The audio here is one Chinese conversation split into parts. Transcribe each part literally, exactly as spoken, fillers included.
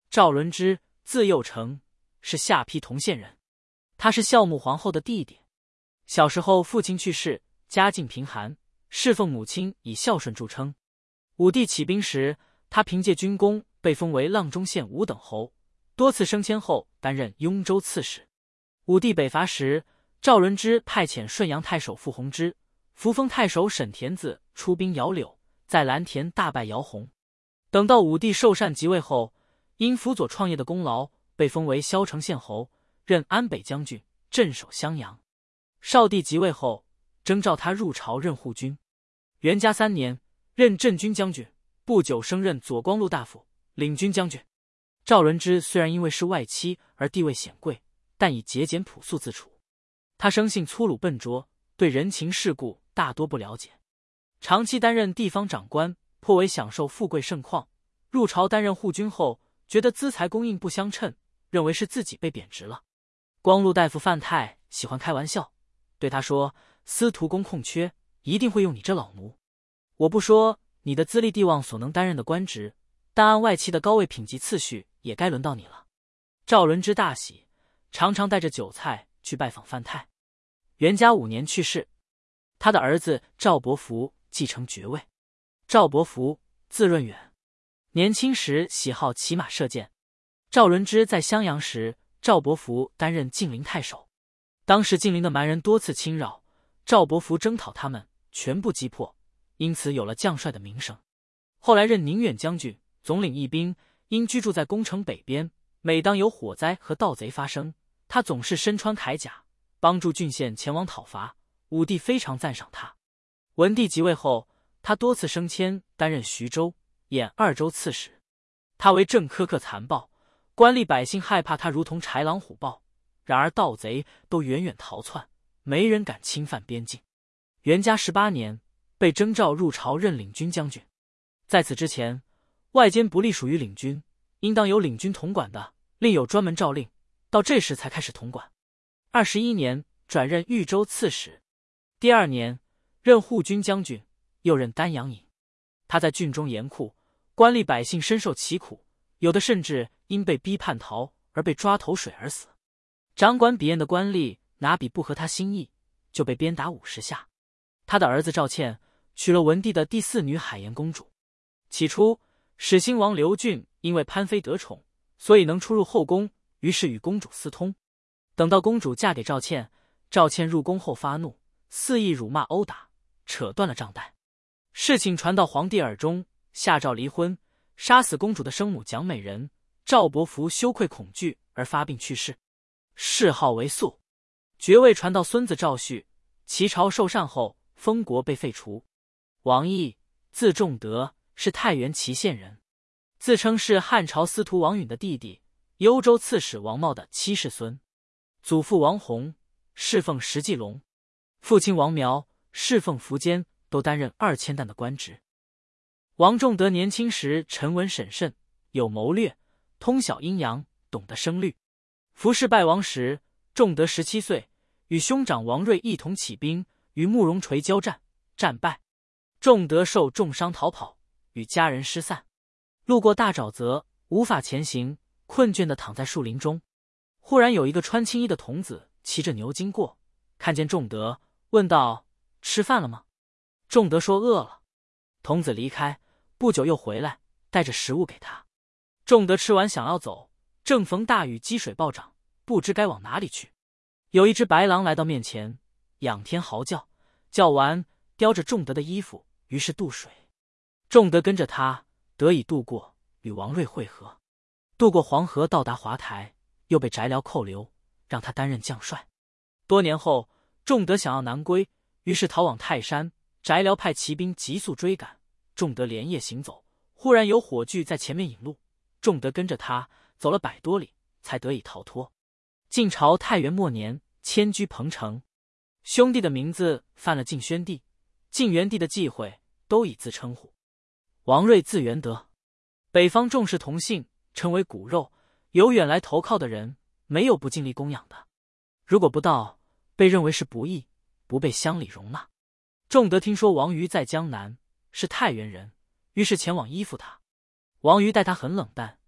赵伦之，字佑成，是下邳同县人。他是孝穆皇后的弟弟。小时候父亲去世，家境贫寒，侍奉母亲以孝顺著称。武帝起兵时，他凭借军功被封为阆中县五等侯，多次升迁后担任雍州刺史。武帝北伐时，赵伦之派遣顺阳太守傅弘之、扶风太守沈田子出兵姚柳，在蓝田大败姚洪。等到武帝寿善即位后，因辅佐创业的功劳，被封为萧城县侯，任安北将军，镇守襄阳。少帝即位后，征召他入朝任护军。元嘉三年，任镇军将军，不久升任左光禄大夫、领军将军。赵伦之虽然因为是外戚而地位显贵，但以节俭朴素自处。他生性粗鲁笨拙，对人情世故大多不了解。长期担任地方长官，颇为享受富贵盛况。入朝担任护军后，觉得资财供应不相称，认为是自己被贬值了。光禄大夫范泰喜欢开玩笑，对他说：“司徒宫空缺，一定会用你这老奴。我不说你的资历地望所能担任的官职，但按外戚的高位品级次序，也该轮到你了。”赵伦之大喜，常常带着酒菜去拜访范泰。元嘉五年去世，他的儿子赵伯符继承爵位。赵伯符，字润远，年轻时喜好骑马射箭。赵伦之在襄阳时，赵伯符担任晋陵太守。当时晋陵的蛮人多次侵扰，赵伯符征讨他们，全部击破，因此有了将帅的名声。后来任宁远将军，总领义兵，因居住在宫城北边，每当有火灾和盗贼发生，他总是身穿铠甲，帮助郡县前往讨伐。武帝非常赞赏他。文帝即位后，他多次升迁，担任徐州、兖二州刺史。他为政苛刻残暴，官吏百姓害怕他如同豺狼虎豹，然而盗贼都远远逃窜，没人敢侵犯边境。元嘉十八年，被征召入朝任领军将军。在此之前，外监不隶属于领军，应当由领军统管的，另有专门诏令，到这时才开始统管。二十一年，转任豫州刺史。第二年，任护军将军，又任丹阳尹。他在郡中严酷，官吏百姓深受其苦，有的甚至因被逼叛逃而被抓投水而死。掌管笔砚的官吏拿笔不合他心意，就被鞭打五十下。他的儿子赵倩娶了文帝的第四女海盐公主。起初，始兴王刘俊因为潘妃得宠，所以能出入后宫，于是与公主私通。等到公主嫁给赵倩，赵倩入宫后发怒，肆意辱骂殴打，扯断了账带。事情传到皇帝耳中，下诏离婚，杀死公主的生母蒋美人。赵伯符羞愧恐惧而发病去世，谥号为肃。爵位传到孙子赵煦，齐朝受禅后，封国被废除。王毅，字仲德，是太原祁县人，自称是汉朝司徒王允的弟弟，幽州刺史王茂的七世孙。祖父王弘，侍奉石继龙；父亲王苗，侍奉苻坚，都担任二千担的官职。王仲德年轻时沉稳审慎，有谋略，通晓阴阳，懂得声律。服氏败亡时，仲德十七岁，与兄长王睿一同起兵，与慕容垂交战，战败。仲德受重伤逃跑，与家人失散。路过大沼泽，无法前行，困倦地躺在树林中。忽然有一个穿青衣的童子骑着牛经过，看见仲德，问道：“吃饭了吗？”仲德说：“饿了。”童子离开，不久又回来，带着食物给他。仲德吃完想要走，正逢大雨积水暴涨，不知该往哪里去。有一只白狼来到面前，仰天嚎叫，叫完叼着仲德的衣服，于是渡水。仲德跟着他，得以渡过，与王睿会合。渡过黄河，到达华台，又被翟辽扣留，让他担任将帅。多年后，仲德想要南归，于是逃往泰山。翟辽派骑兵急速追赶，仲德连夜行走，忽然有火炬在前面引路，仲德跟着他走了百多里，才得以逃脱。晋朝太元末年，迁居彭城。兄弟的名字犯了晋宣帝、晋元帝的忌讳，都以自称呼。王睿字元德，北方重视同姓，称为骨肉，有远来投靠的人，没有不尽力供养的。如果不到，被认为是不义，不被乡里容纳。仲德听说王瑜在江南，是太原人，于是前往依附他。王瑜待他很冷淡，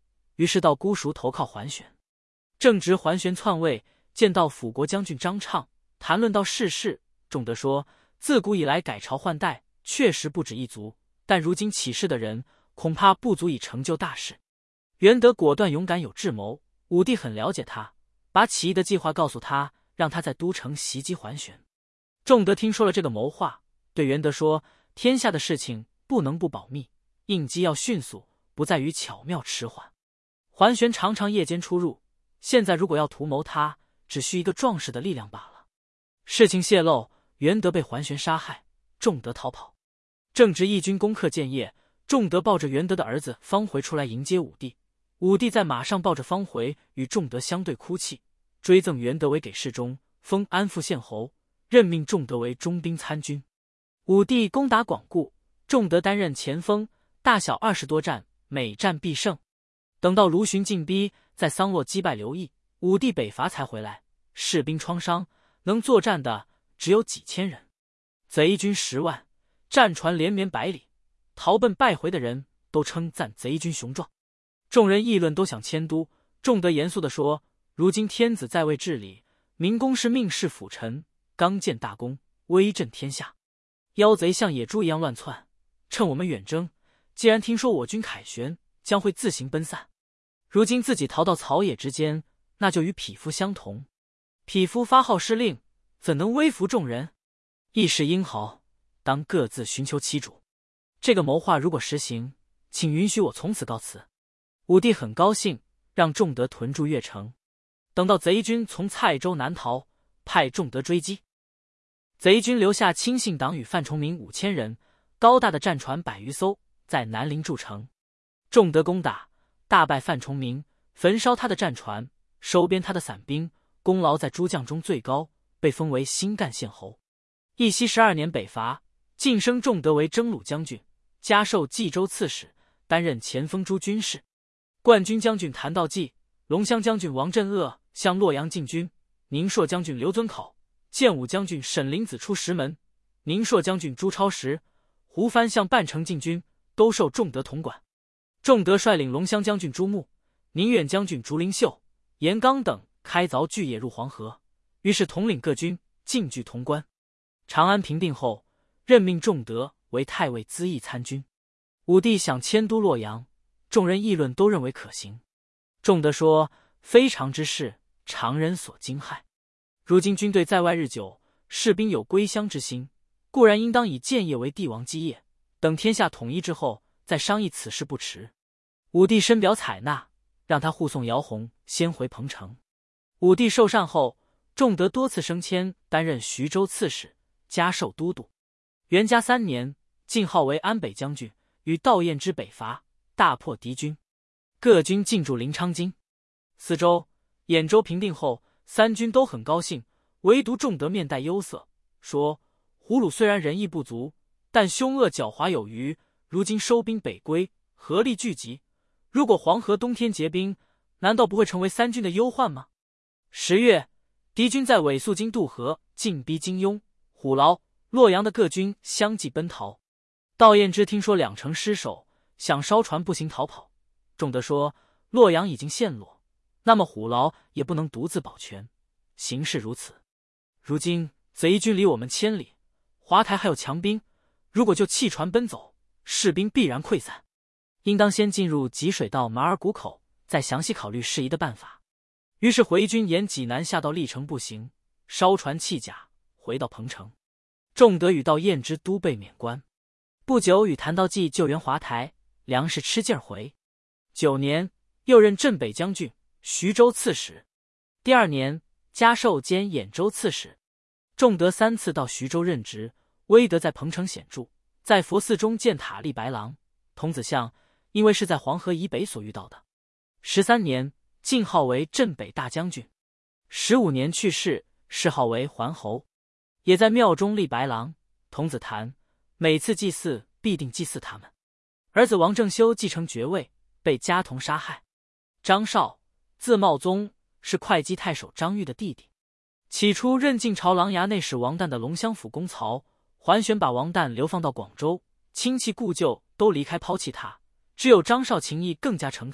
于是到姑熟投靠桓玄。正值桓玄篡位，见到辅国将军张畅，谈论到世事。仲德说，自古以来改朝换代，确实不止一族，但如今起事的人，恐怕不足以成就大事。袁德果断勇敢有智谋，武帝很了解他，把起义的计划告诉他，让他在都城袭击桓玄。仲德听说了这个谋划，对袁德说，天下的事情不能不保密，应机要迅速，不在于巧妙迟缓。桓玄常常夜间出入，现在如果要图谋他，只需一个壮士的力量罢了。事情泄露，袁德被桓玄杀害，仲德逃跑。正值义军攻克建业，仲德抱着袁德的儿子方回出来迎接武帝。武帝在马上抱着方回与仲德相对哭泣，追赠袁德为给事中，封安父县侯，任命仲德为中兵参军。武帝攻打广固，仲德担任前锋，大小二十多战，每战必胜。等到卢循进逼，在桑洛击败刘毅，武帝北伐才回来，士兵创伤，能作战的只有几千人，贼军十万，战船连绵百里，逃奔败回的人都称赞贼军雄壮。众人议论，都想迁都。仲德严肃地说，如今天子在位治理，明公是命世辅臣，刚建大功，威震天下。妖贼像野猪一样乱窜，趁我们远征，既然听说我军凯旋，将会自行奔散。如今自己逃到草野之间，那就与匹夫相同。匹夫发号施令，怎能威服众人？义士英豪，当各自寻求其主。这个谋划如果实行，请允许我从此告辞。武帝很高兴，让仲德屯驻越城。等到贼军从蔡州南逃，派仲德追击。贼军留下亲信党羽范崇明五千人，高大的战船百余艘，在南陵筑城。仲德攻打，大败范崇明，焚烧他的战船，收编他的散兵，功劳在诸将中最高，被封为新干县侯。义熙十二年北伐，晋升仲德为征虏将军，加授冀州刺史，担任前锋诸军事。冠军将军谭道济、龙骧将军王镇恶向洛阳进军，宁朔将军刘遵考、建武将军沈林子出石门，宁朔将军朱超时、胡藩向半城进军，都受仲德统管。仲德率领龙骧将军朱穆、宁远将军竹林秀、严纲等开凿巨野入黄河，于是统领各军，进据潼关。长安平定后，任命仲德为太尉资议参军。武帝想迁都洛阳，众人议论，都认为可行。仲德说，非常之事，常人所惊骇。如今军队在外日久，士兵有归乡之心，固然应当以建业为帝王基业，等天下统一之后，再商议此事不迟。武帝深表采纳，让他护送姚泓先回彭城。武帝受禅后，仲德多次升迁，担任徐州刺史，加授都督。元嘉三年，晋号为安北将军，与窦燕之北伐，大破敌军，各军进驻临昌京。四州、兖州平定后，三军都很高兴，唯独仲德面带忧色，说：胡虏虽然仁义不足，但凶恶狡猾有余，如今收兵北归，合力聚集，如果黄河冬天结冰，难道不会成为三军的忧患吗？十月，敌军在尾宿京渡河，进逼金庸、虎牢、洛阳的各军相继奔逃。窦燕之听说两城失守，想烧船步行逃跑。仲德说，洛阳已经陷落，那么虎牢也不能独自保全，形势如此，如今贼军离我们千里，华台还有强兵，如果就弃船奔走，士兵必然溃散，应当先进入济水到马尔谷口，再详细考虑适宜的办法。于是回军沿济南下到历城步行，烧船弃甲，回到彭城。仲德与窦燕之都被免官，不久与谭道济救援华台，粮食吃劲儿回。九年，又任镇北将军、徐州刺史。第二年，加授兼兖州刺史。仲德三次到徐州任职，威德在彭城显著，在佛寺中建塔立白廊、童子像，因为是在黄河以北所遇到的。十三年，晋号为镇北大将军。十五年去世，谥号为桓侯，也在庙中立白廊、童子坛，每次祭祀必定祭祀他们。儿子王正修继承爵位，被家童杀害。张绍，字茂宗，是会稽太守张玉的弟弟。起初任晋朝琅琊内史王旦的龙骧府公曹，桓玄把王旦流放到广州，亲戚故旧都离开抛弃他，只有张绍情谊更加诚恳，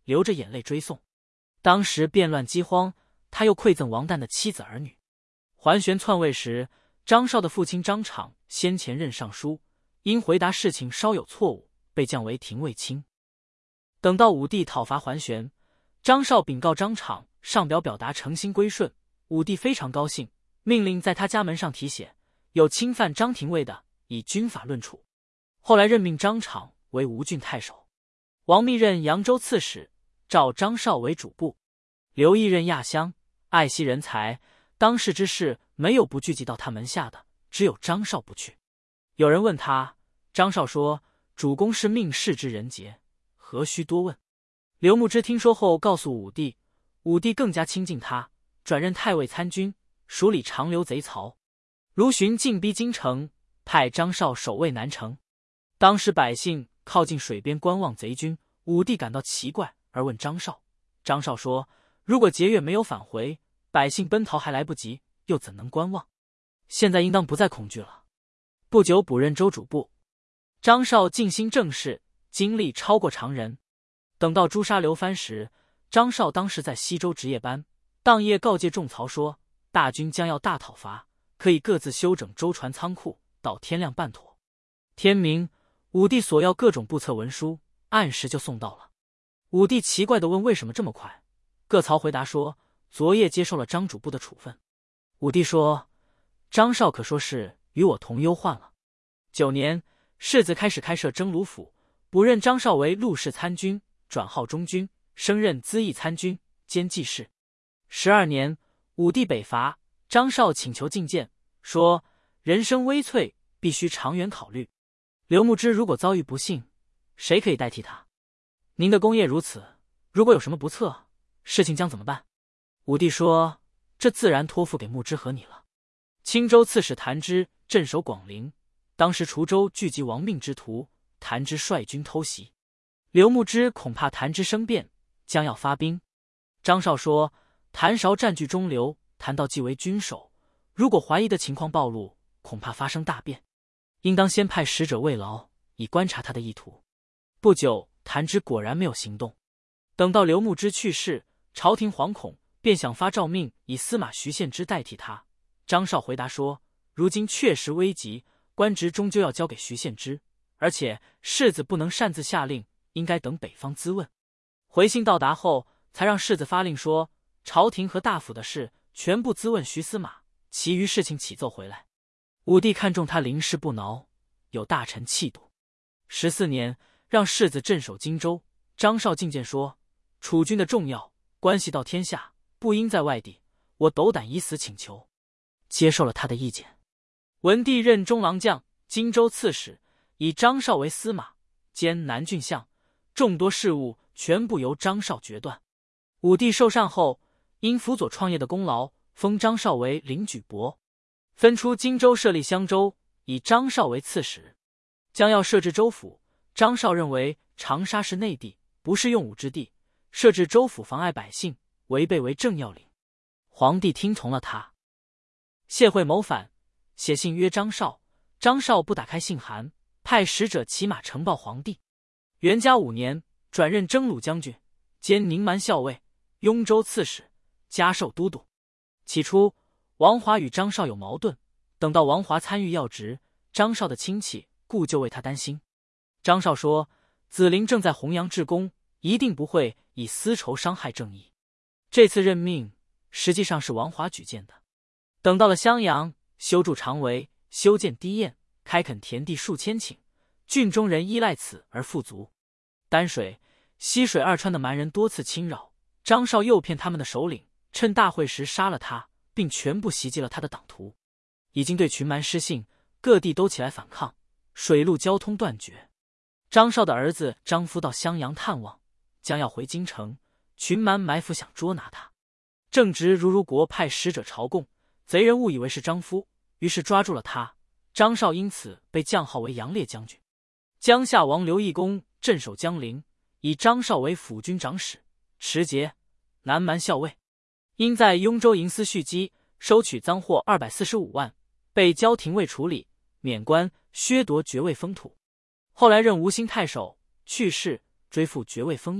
流着眼泪追送。当时变乱饥荒，他又馈赠王旦的妻子儿女。桓玄篡位时，张绍的父亲张敞先前任尚书，因回答事情稍有错误，被降为廷尉卿。等到武帝讨伐桓玄，张绍禀告张敞，上表表达诚心归顺。武帝非常高兴，命令在他家门上题写，有侵犯张廷尉的，以军法论处。后来任命张敞为吴郡太守，王密任扬州刺史，召张绍为主簿。刘毅任亚乡，爱惜人才，当世之事没有不聚集到他门下的，只有张绍不去。有人问他，张绍说：“主公是命世之人杰，何须多问？”刘牧之听说后告诉武帝，武帝更加亲近他，转任太尉参军，署理长留贼曹。卢循进逼京城，派张绍守卫南城。当时百姓靠近水边观望贼军，武帝感到奇怪，而问张绍。张绍说：“如果节月没有返回，百姓奔逃还来不及，又怎能观望？现在应当不再恐惧了。”不久补任州主簿。张绍尽心政事，精力超过常人。等到诛杀刘藩时，张绍当时在西州值夜班，当夜告诫众曹说：“大军将要大讨伐，可以各自修整舟船仓库，到天亮办妥。”天明，武帝索要各种簿册文书，按时就送到了。武帝奇怪地问：“为什么这么快？”各曹回答说：“昨夜接受了张主簿的处分。”武帝说：“张绍可说是与我同忧患了。”九年，世子开始开设征虏府，补任张绍为陆氏参军，转号中军，升任资议参军，兼记事。十二年，武帝北伐，张绍请求进谏，说：“人生危脆，必须长远考虑。刘牧之如果遭遇不幸，谁可以代替他？您的功业如此，如果有什么不测，事情将怎么办？”武帝说：“这自然托付给牧之和你了。”青州刺史谭之镇守广陵，当时滁州聚集亡命之徒，谭之率军偷袭。刘牧之恐怕谭之生变，将要发兵。张绍说：“谭韶占据中流，谭道既为军守，如果怀疑的情况暴露，恐怕发生大变，应当先派使者慰劳，以观察他的意图。”不久，谭之果然没有行动。等到刘牧之去世，朝廷惶恐，便想发诏命以司马徐献之代替他。张绍回答说：“如今确实危急，官职终究要交给徐献之，而且世子不能擅自下令，应该等北方咨问。”回信到达后，才让世子发令说，朝廷和大府的事全部咨问徐司马，其余事情启奏回来。武帝看重他临事不挠，有大臣气度。十四年，让世子镇守荆州。张绍进谏说：“楚军的重要，关系到天下，不应在外地，我斗胆以死请求。”接受了他的意见。文帝任中郎将、荆州刺史，以张绍为司马，兼南郡相，众多事务全部由张绍决断。武帝受禅后，因辅佐创业的功劳，封张绍为领举伯，分出荆州设立襄州，以张绍为刺史。将要设置州府，张绍认为长沙是内地，不是用武之地，设置州府妨碍百姓，违背为政要领。皇帝听从了他。谢惠谋反，写信约张绍，张绍不打开信函，派使者骑马呈报皇帝。元嘉五年，转任征虏将军，兼宁蛮校尉、雍州刺史，加授都督。起初，王华与张绍有矛盾，等到王华参与要职，张绍的亲戚故就为他担心。张绍说：“子陵正在弘扬治公，一定不会以私仇伤害正义。”这次任命实际上是王华举荐的。等到了襄阳，修筑长围，修建堤堰，开垦田地数千顷，郡中人依赖此而富足。丹水、西水二川的蛮人多次侵扰，张绍诱骗他们的首领，趁大会时杀了他，并全部袭击了他的党徒，已经对群蛮失信，各地都起来反抗，水陆交通断绝。张绍的儿子张夫到襄阳探望，将要回京城，群蛮埋伏想捉拿他。正值如如国派使者朝贡，贼人误以为是张夫，于是抓住了他。张绍因此被降号为杨烈将军。江夏王刘义公镇守江陵，以张绍为辅军长史、持节、南蛮校尉。因在雍州营私蓄积，收取赃货二百四十五万，被交廷尉处理，免官，削夺爵位封土。后来任吴兴太守，去世，追复爵位封邑，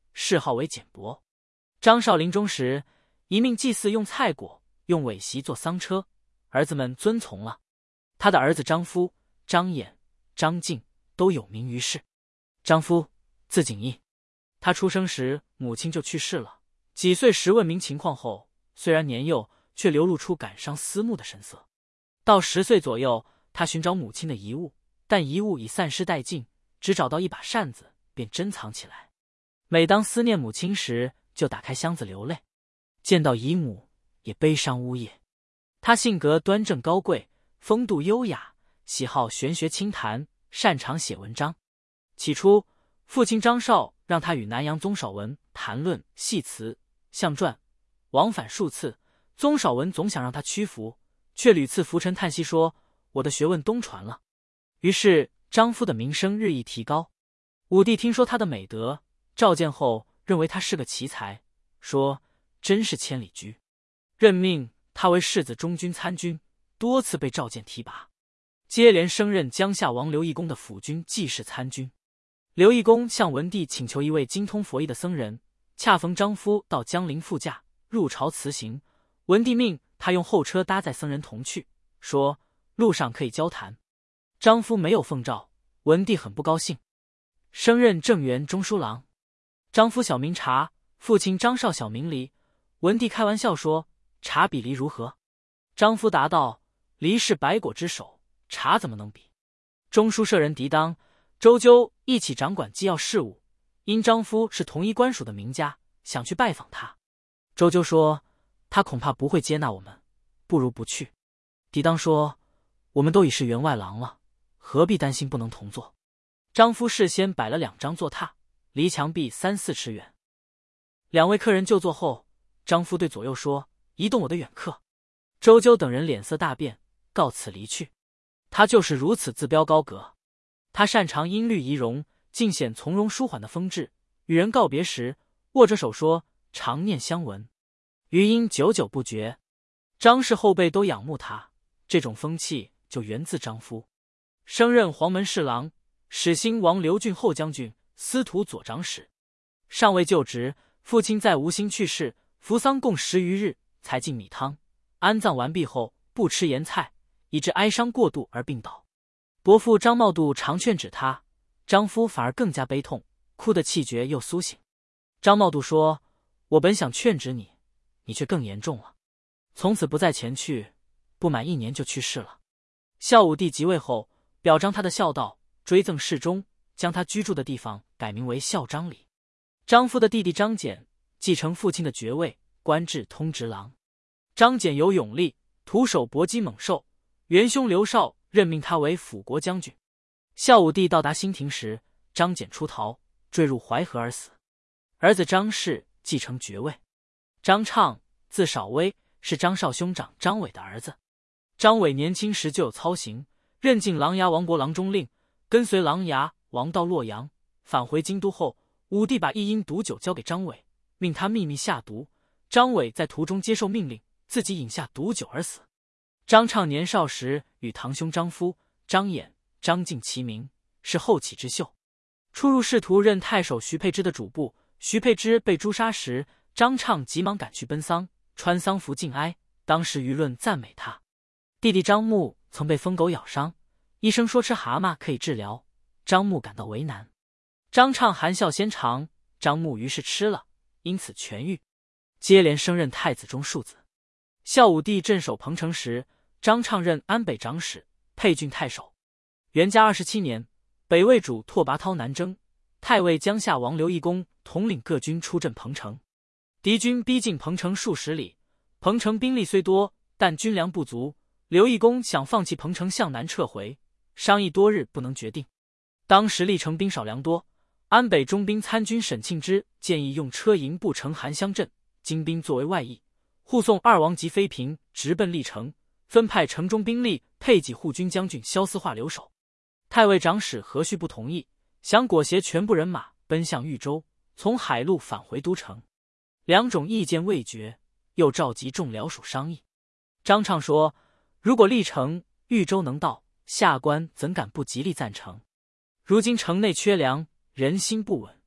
谥号为简伯。张绍临终时，一命祭祀用菜果、用苇席做丧车，儿子们遵从了。他的儿子张夫、张衍、张敬都有名于世。张夫字景义，他出生时母亲就去世了。几岁时问明情况后，虽然年幼，却流露出感伤思慕的神色。到十岁左右，他寻找母亲的遗物，但遗物已散失殆尽，只找到一把扇子，便珍藏起来。每当思念母亲时，就打开箱子流泪，见到姨母也悲伤呜咽。他性格端正高贵，风度优雅，喜好玄学清谈，擅长写文章。起初，父亲张绍让他与南阳宗绍文谈论戏词、象传，往返数次。宗绍文总想让他屈服，却屡次浮沉叹息说：“我的学问东传了。”于是张夫的名声日益提高。武帝听说他的美德，召见后认为他是个奇才，说：“真是千里驹。”任命他为世子中军参军，多次被召见提拔，接连升任江夏王刘义公的辅军记事参军。刘义公向文帝请求一位精通佛义的僧人，恰逢张夫到江陵赴驾，入朝辞行。文帝命他用后车搭载僧人同去，说路上可以交谈。张夫没有奉诏，文帝很不高兴，升任正元中书郎。张夫小名察，父亲张绍小名离。文帝开玩笑说：“察比离如何？”张夫答道：“离是百果之首，察怎么能比？”中书舍人狄当、周究一起掌管机要事务，因张夫是同一官署的名家，想去拜访他。周究说：“他恐怕不会接纳我们，不如不去。”狄当说：“我们都已是员外郎了，何必担心不能同坐？”张夫事先摆了两张坐榻，离墙壁三四尺远。两位客人就坐后，张夫对左右说：“移动我的远客。”周究等人脸色大变，告辞离去。他就是如此自标高阁。他擅长音律仪容，尽显从容舒缓的风致。与人告别时，握着手说：“常念相闻。”余音久久不绝。张氏后辈都仰慕他，这种风气就源自张夫。升任黄门侍郎，始兴王刘俊后将军、司徒左长史。尚未就职，父亲在吴兴去世，服丧共十余日，才进米汤。安葬完毕后，不吃盐菜，以致哀伤过度而病倒。伯父张茂度常劝止他，张夫反而更加悲痛，哭得气绝又苏醒。张茂度说：“我本想劝止你，你却更严重了。”从此不再前去，不满一年就去世了。孝武帝即位后，表彰他的孝道，追赠侍中，将他居住的地方改名为孝章里。张夫的弟弟张俭继承父亲的爵位，官至通直郎。张俭有勇力，徒手搏击猛兽，元兄刘绍任命他为辅国将军。孝武帝到达新亭时，张俭出逃，坠入淮河而死。儿子张氏继承爵位。张畅字少微，是张绍兄长张伟的儿子。张伟年轻时就有操行，任进琅琊王国郎中令，跟随琅琊王到洛阳。返回京都后，武帝把一阴毒酒交给张伟，命他秘密下毒。张伟在途中接受命令，自己饮下毒酒而死。张畅年少时与堂兄张夫、张衍、张敬齐名，是后起之秀。初入仕途任太守徐佩之的主簿，徐佩之被诛杀时，张畅急忙赶去奔丧，穿丧服敬哀，当时舆论赞美他。弟弟张牧曾被疯狗咬伤，医生说吃蛤蟆可以治疗，张牧感到为难。张畅含笑先尝，张牧于是吃了，因此痊愈，接连升任太子中庶子。孝武帝镇守彭城时，张畅任安北长史、沛郡太守。元嘉二十七年，北魏主拓跋焘南征，太尉江夏王刘义公统领各军出镇彭城。敌军逼近彭城数十里，彭城兵力虽多，但军粮不足。刘义公想放弃彭城向南撤回，商议多日不能决定。当时历城兵少粮多，安北中兵参军沈庆之建议用车营步城韩乡镇，精兵作为外役，护送二王及妃嫔直奔历城，分派城中兵力配给护军将军萧思化留守。太尉长史何须不同意，想裹挟全部人马奔向豫州，从海路返回都城。两种意见未决，又召集众僚属商议。张畅说：“如果历城、豫州能到，下官怎敢不极力赞成？如今城内缺粮，人心不稳，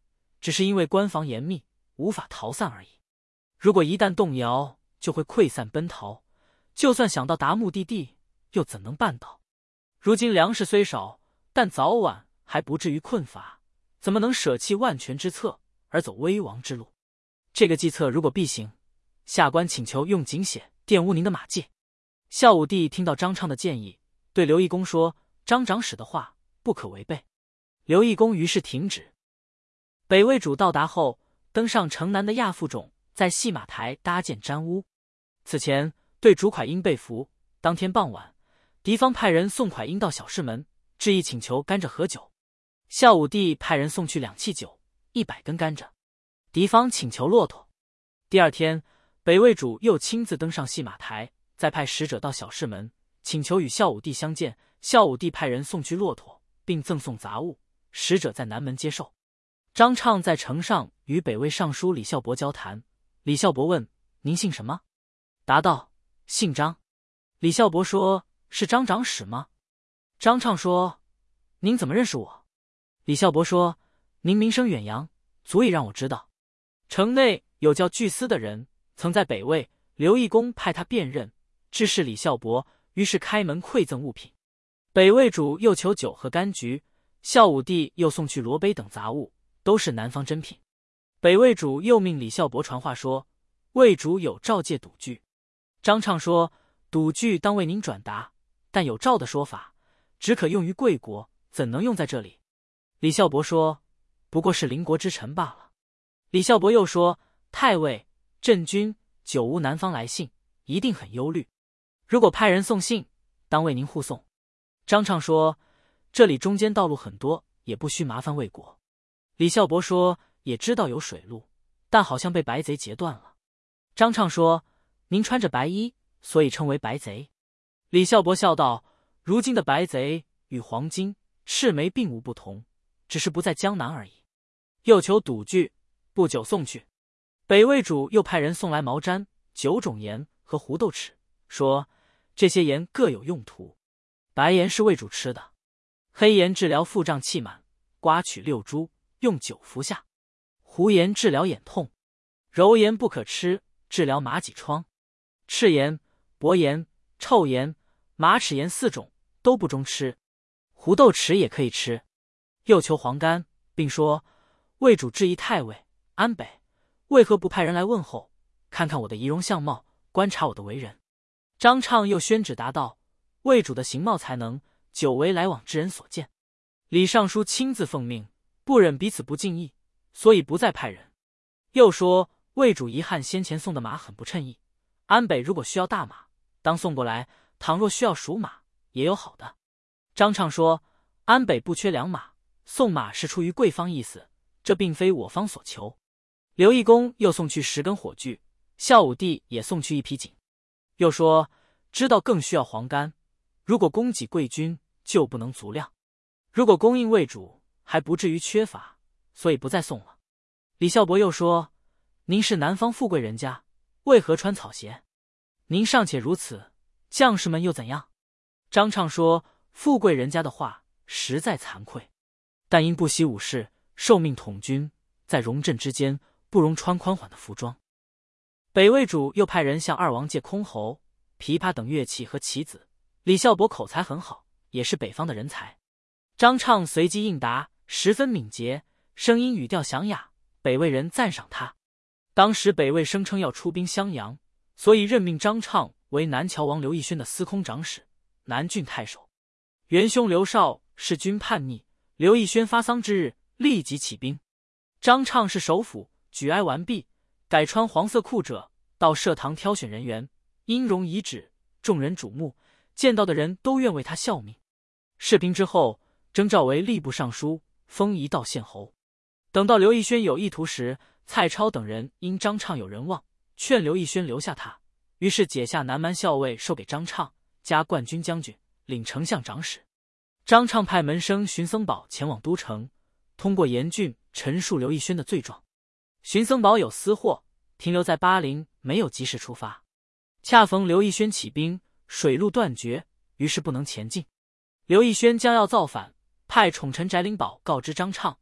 只是因为关防严密，无法逃散而已。如果一旦动摇，就会溃散奔逃，就算想到达目的地，又怎能办到？如今粮食虽少，但早晚还不至于困乏，怎么能舍弃万全之策而走危亡之路？这个计策如果必行，下官请求用锦血玷污您的马迹。孝武帝听到张畅的建议，对刘义公说：“张长史的话不可违背。”刘义公于是停止。北魏主到达后，登上城南的亚父冢，在戏马台搭建毡屋。此前对主蒯因被俘，当天傍晚，敌方派人送蒯因到小市门，致意请求甘蔗喝酒。孝武帝派人送去两器酒、一百根甘蔗。敌方请求骆驼。第二天，北魏主又亲自登上戏马台，再派使者到小市门，请求与孝武帝相见。孝武帝派人送去骆驼，并赠送杂物，使者在南门接受。张畅在城上与北魏尚书李孝伯交谈。李孝伯问：“您姓什么？”答道：“姓张。”李孝伯说：“是张长史吗？”张畅说：“您怎么认识我？”李孝伯说：“您名声远扬，足以让我知道。城内有叫巨思的人，曾在北魏，刘义公派他辨认，致使李孝伯，于是开门馈赠物品。北魏主又求酒和柑橘，孝武帝又送去罗杯等杂物，都是南方珍品。北魏主又命李孝伯传话说，魏主有诏借赌具。张畅说，赌具当为您转达，但有诏的说法，只可用于贵国，怎能用在这里？李孝伯说，不过是邻国之臣罢了。李孝伯又说，太尉、镇军久无南方来信，一定很忧虑。如果派人送信，当为您护送。张畅说，这里中间道路很多，也不需麻烦魏国。李孝伯说，也知道有水路，但好像被白贼截断了。张畅说，您穿着白衣，所以称为白贼。李孝伯笑道，如今的白贼与黄巾、赤眉并无不同，只是不在江南而已。又求赌具，不久送去。北魏主又派人送来毛毡、九种盐和胡豆豉，说这些盐各有用途。白盐是魏主吃的，黑盐治疗腹胀气满，刮取六株，用酒服下；胡盐治疗眼痛，柔盐不可吃，治疗马脊疮；赤盐、薄盐、臭盐、马齿盐四种都不中吃，胡豆豉也可以吃。又求黄干，并说魏主质疑太尉安北为何不派人来问候，看看我的仪容相貌，观察我的为人。张畅又宣旨答道，魏主的形貌才能，久为来往之人所见。李尚书亲自奉命，不忍彼此不敬意，所以不再派人。又说魏主遗憾先前送的马很不称意，安北如果需要大马，当送过来；倘若需要熟马，也有好的。张畅说，安北不缺良马，送马是出于贵方意思，这并非我方所求。刘义公又送去十根火炬，孝武帝也送去一匹锦。又说知道更需要黄干，如果供给贵军，就不能足量；如果供应魏主，还不至于缺乏，所以不再送了。李孝伯又说，您是南方富贵人家，为何穿草鞋？您尚且如此，将士们又怎样？张畅说，富贵人家的话实在惭愧，但因不惜武士，受命统军，在戎阵之间，不容穿宽缓的服装。北魏主又派人向二王借箜篌、琵琶等乐器和棋子。李孝伯口才很好，也是北方的人才。张畅随机应答，十分敏捷，声音语调响雅，北魏人赞赏他。当时北魏声称要出兵襄阳，所以任命张畅为南谯王刘义宣的司空长史、南郡太守。元凶刘绍弑君叛逆，刘义宣发丧之日，立即起兵。张畅是首辅，举哀完毕，改穿黄色裤者，到社堂挑选人员，音容仪止，众人瞩目，见到的人都愿为他效命。事平之后，征召为吏部尚书，封一道县侯。等到刘义宣有意图时，蔡超等人因张畅有人望，劝刘义宣留下他，于是解下南蛮校尉授给张畅，加冠军将军，领丞相长史。张畅派门生荀僧宝前往都城，通过严峻陈述刘义宣的罪状。荀僧宝有私货，停留在巴陵，没有及时出发。恰逢刘义宣起兵，水路断绝，于是不能前进。刘义宣将要造反，派宠臣翟灵宝告知张畅，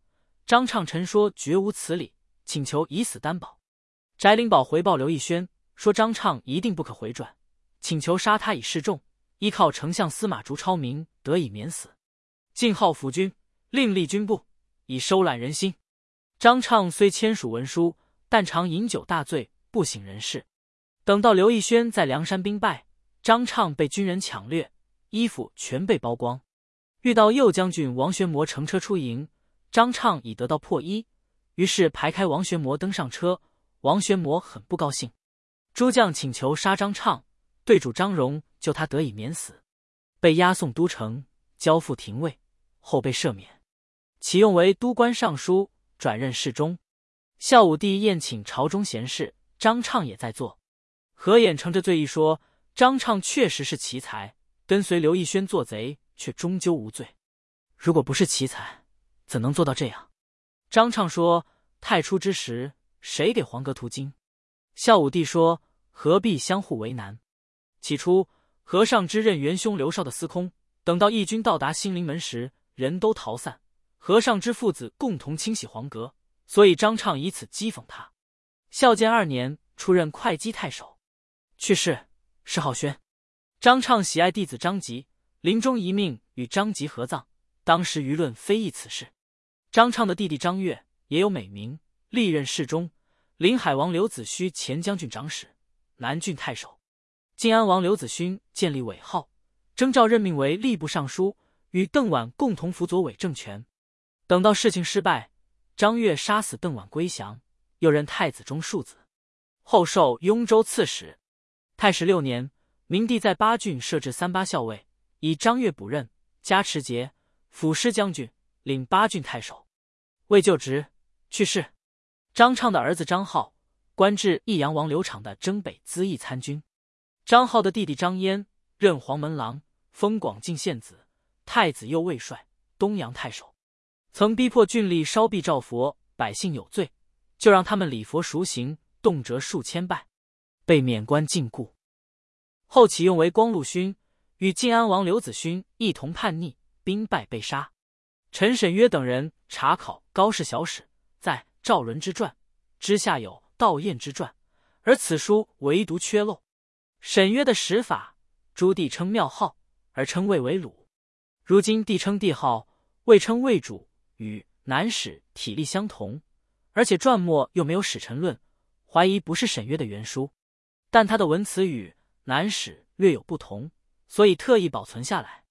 张畅陈说绝无此理，请求以死担保。翟灵宝回报刘义轩说张畅一定不可回转，请求杀他以示众，依靠丞相司马烛超明得以免死。晋号辅军，另立军部，以收揽人心。张畅虽签署文书，但常饮酒大醉，不省人事。等到刘义轩在梁山兵败，张畅被军人抢掠，衣服全被剥光。遇到右将军王玄谟乘车出营，张畅已得到破衣，于是排开王玄谟登上车。王玄谟很不高兴，诸将请求杀张畅，对主张荣救他得以免死，被押送都城，交付廷尉，后被赦免，启用为都官尚书，转任侍中。孝武帝宴请朝中贤士，张畅也在座。何衍乘着罪意说，张畅确实是奇才，跟随刘义轩做贼，却终究无罪。如果不是奇才，怎能做到这样？张畅说，太初之时，谁给黄阁图经？孝武帝说，何必相互为难？起初何尚之任元凶刘绍的司空，等到义军到达兴陵门时，人都逃散，何尚之父子共同清洗黄阁，所以张畅以此讥讽他。孝建二年出任会稽太守，去世，谥号宣。张畅喜爱弟子张吉，临终一命与张吉合葬，当时舆论非议此事。张畅的弟弟张悦也有美名，历任侍中，临海王刘子虚前将军长史，南郡太守。晋安王刘子勋建立伪号，征召任命为吏部尚书，与邓琬共同辅佐伪政权。等到事情失败，张悦杀死邓琬归降，又任太子中庶子，后授雍州刺史。太史六年，明帝在巴郡设置三巴校尉，以张悦补任，加持节、辅师将军，领巴郡太守。未就职，去世。张畅的儿子张浩，官至益阳王刘昶的征北资议参军。张浩的弟弟张焉任黄门郎，封广靖县子，太子右卫帅，东阳太守。曾逼迫郡吏烧壁照佛，百姓有罪，就让他们礼佛赎刑，动辄数千拜，被免官禁锢。后启用为光禄勋，与晋安王刘子勋一同叛逆，兵败被杀。陈沈约等人查考高氏小史，在赵伦之传之下有道彦之传，而此书唯独缺漏。沈约的史法，诸帝称庙号，而称谓为鲁。如今帝称帝号，未称魏主，与南史体例相同，而且传末又没有史臣论，怀疑不是沈约的原书。但他的文辞与南史略有不同，所以特意保存下来。